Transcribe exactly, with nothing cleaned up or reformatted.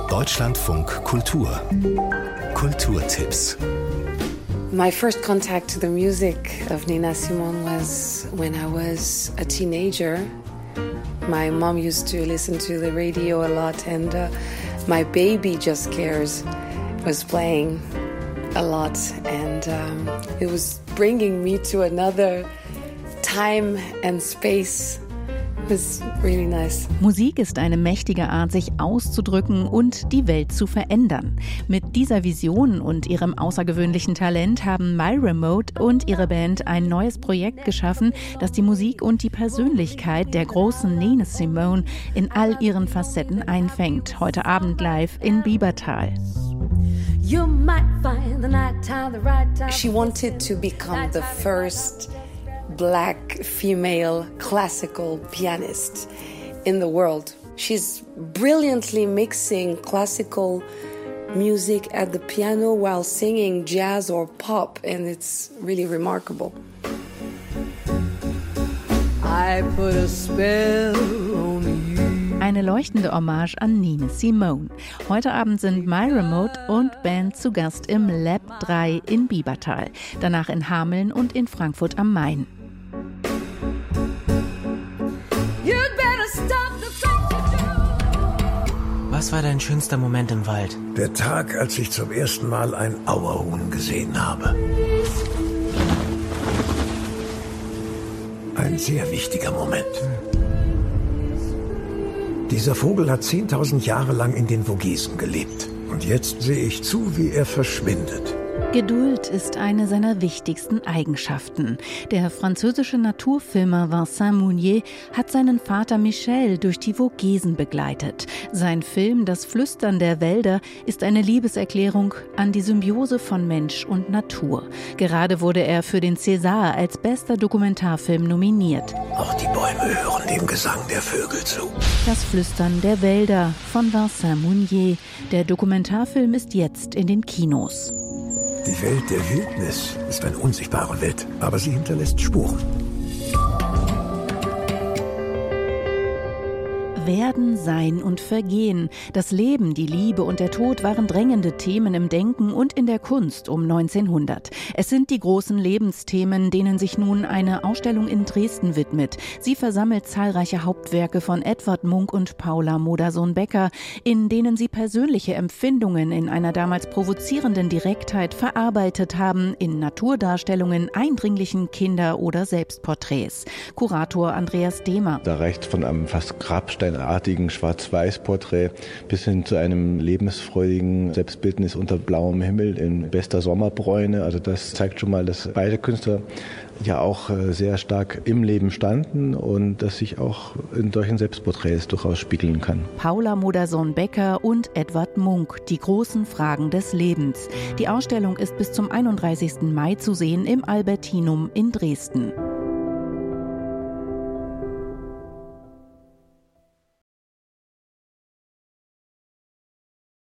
Deutschlandfunk Kultur. Kulturtipps. My first contact to the music of Nina Simone was when I was a teenager. My mom used to listen to the radio a lot, and uh, My Baby Just Cares was playing a lot, and um, it was bringing me to another time and space. It was really nice. Musik ist eine mächtige Art, sich auszudrücken und die Welt zu verändern. Mit dieser Vision und ihrem außergewöhnlichen Talent haben My Remote und ihre Band ein neues Projekt geschaffen, das die Musik und die Persönlichkeit der großen Nina Simone in all ihren Facetten einfängt. Heute Abend live in Biebertal. You might find the night time, the right time. She wanted to become the first Black female classical pianist in the world. She's brilliantly mixing classical music at the piano while singing jazz or pop, and it's really remarkable. I put a spell on you. Eine leuchtende Hommage an Nina Simone. Heute Abend sind My Remote und Band zu Gast im Lab drei in Biebertal, danach in Hameln und in Frankfurt am Main. Was war dein schönster Moment im Wald? Der Tag, als ich zum ersten Mal ein Auerhuhn gesehen habe. Ein sehr wichtiger Moment. Dieser Vogel hat zehntausend Jahre lang in den Vogesen gelebt. Und jetzt sehe ich zu, wie er verschwindet. Geduld ist eine seiner wichtigsten Eigenschaften. Der französische Naturfilmer Vincent Mounier hat seinen Vater Michel durch die Vogesen begleitet. Sein Film Das Flüstern der Wälder ist eine Liebeserklärung an die Symbiose von Mensch und Natur. Gerade wurde er für den César als bester Dokumentarfilm nominiert. Auch die Bäume hören dem Gesang der Vögel zu. Das Flüstern der Wälder von Vincent Mounier. Der Dokumentarfilm ist jetzt in den Kinos. Die Welt der Wildnis ist eine unsichtbare Welt, aber sie hinterlässt Spuren. Werden, Sein und Vergehen. Das Leben, die Liebe und der Tod waren drängende Themen im Denken und in der Kunst um neunzehnhundert. Es sind die großen Lebensthemen, denen sich nun eine Ausstellung in Dresden widmet. Sie versammelt zahlreiche Hauptwerke von Edvard Munch und Paula Modersohn-Becker, in denen sie persönliche Empfindungen in einer damals provozierenden Direktheit verarbeitet haben, in Naturdarstellungen, eindringlichen Kinder- oder Selbstporträts. Kurator Andreas Dehmer. Da reicht von einem fast Grabstein artigen Schwarz-Weiß-Porträt bis hin zu einem lebensfreudigen Selbstbildnis unter blauem Himmel in bester Sommerbräune. Also das zeigt schon mal, dass beide Künstler ja auch sehr stark im Leben standen und das sich auch in solchen Selbstporträts durchaus spiegeln kann. Paula Modersohn-Becker und Edvard Munch, die großen Fragen des Lebens. Die Ausstellung ist bis zum einunddreißigsten Mai zu sehen im Albertinum in Dresden.